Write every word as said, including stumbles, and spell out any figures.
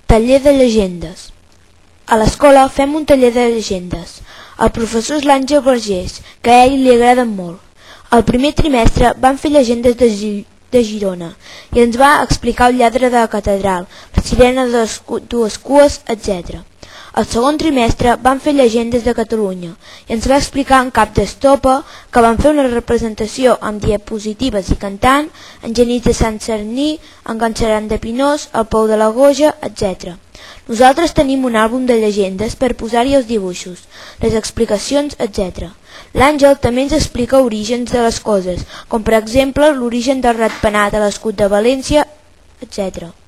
Taller de llegendes. A l'escola fem un taller de llegendes. El professor és l'Àngel Vergés, que a ell li agraden molt. El primer trimestre vam fer llegendes de, Gi de Girona i ens va explicar el lladre de la catedral, la sirena de les dues cues, etcètera. El segon trimestre vam fer llegendes de Catalunya i ens va explicar en Cap d'Estopa, que van fer una representació amb diapositives i cantant, en Genís de Sant Cerní, en Galceran de Pinós, el Pou de la Goja, etcètera. Nosaltres tenim un àlbum de llegendes per posar-hi els dibuixos, les explicacions, etcètera. L'Àngel també ens explica orígens de les coses, com per exemple l'origen del ratpenat a l'escut de València, etcètera.